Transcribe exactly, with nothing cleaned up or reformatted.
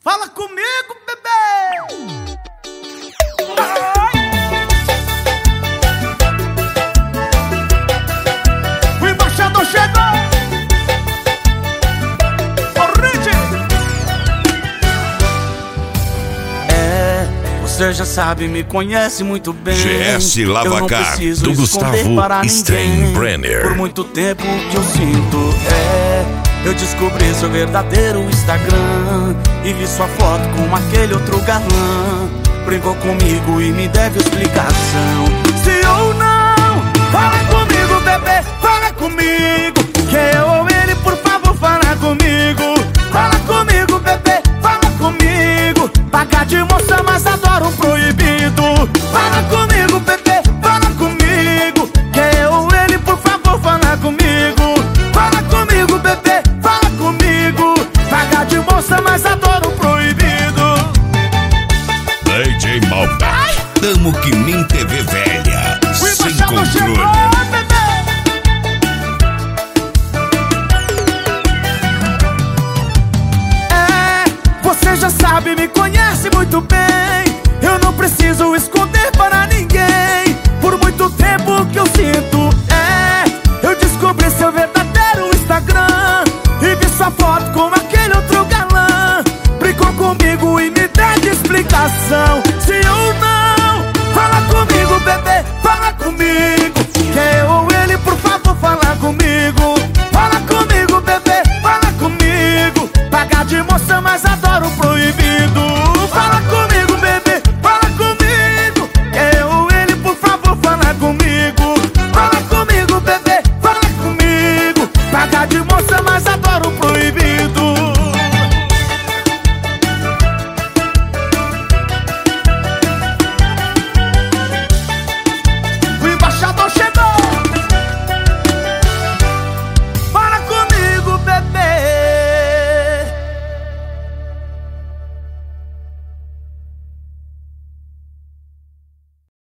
Fala comigo, bebê! Ai. O embaixador chegou! É, você já sabe, me conhece muito bem. G S Lavacar, do Gustavo Steinbrenner. Por muito tempo que eu sinto, é, eu descobri seu verdadeiro Instagram e vi sua foto com aquele outro galã. Brincou comigo e me deve explicação. Se ou não, fala comigo, bebê, fala comigo. Que eu ou ele, por favor, fala comigo. Fala comigo, bebê, fala comigo. Pagar de moça, mas adoro um proibido. Fala comigo, bebê, fala comigo. Que eu ou ele, por favor, fala comigo. Fala comigo, bebê, fala comigo. Pagar de moça, mas adoro um proibido. D J Malta, tamo que nem T V velha, sem controle. É, você já sabe, me conhece muito bem. Eu não preciso esconder para ninguém. Por muito tempo que eu sinto, é, eu descobri seu verdadeiro Instagram e vi sua foto com aquele outro galã. Brincou comigo e me deu explicação. Se ou não, fala comigo, bebê, fala comigo. Que eu ou ele, por favor, fala comigo. Fala comigo, bebê, fala comigo. Pagar de moça, mas adoro o proibido.